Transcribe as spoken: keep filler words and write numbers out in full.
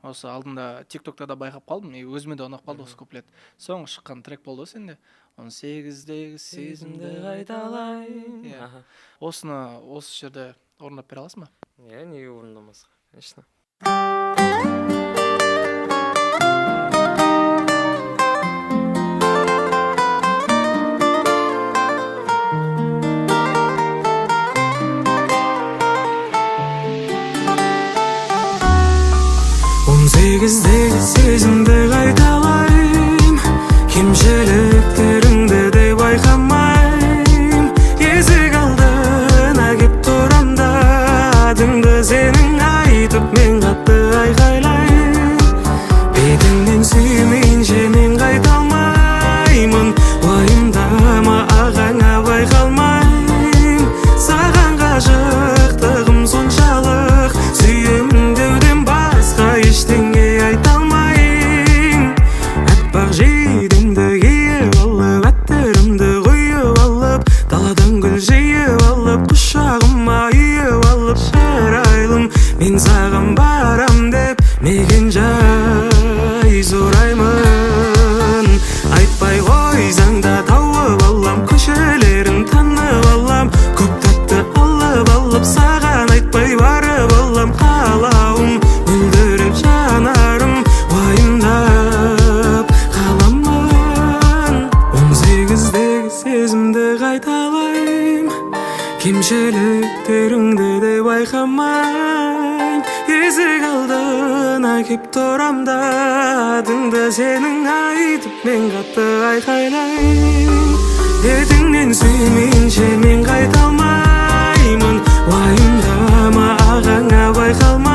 Осы алдында тиктокта да байқап қалдым, и өзіме де ұнап қалды осы куплет. Соңғы шыққан трек болды ғой сенде. он сегіздегі сезімді қайталай. Иә. Осыны осы жерде орындап бере аласың ба? Иә, неге орындамасқа, конечно. он сегіздегі сезімді қайталайм, кемшіліктеріңді де байқамайм. Есік алдына кеп тұрам да, атыңды сенің айтып мен қатты айқайлайм. Бетіңнен сүймейінше мен қайта алмаймын, уайымдама ағаңа байқалмайм. Саған ғашықтығым соншалық, сүйемін деуден басқа ештеңе айта алмайын. Аппақ жейдемді киіп алып, әттерімді құйып алып, даладан гүл жиып алып, құшағыма үйіп алып, шырайлым мен саған барам деп мекен жай сұраймын. Айтпай қойсаң да тауып алам, көшелерін танып алам, көп тәтті алып алып, саған айтпай барып алам. Қалауым мөлдіреп жанарым, уайымдап қаламын. он сегіздегі сезімді қайталайм, кемшіліктеріңді де байқамайм. Есік алдына кеп тұрам да, атыңды сенің айтып мен қатты айқайлайм. Бетіңнен сүймейінше мен қайта алмаймын, уайымдама ағаңа байқалмайм.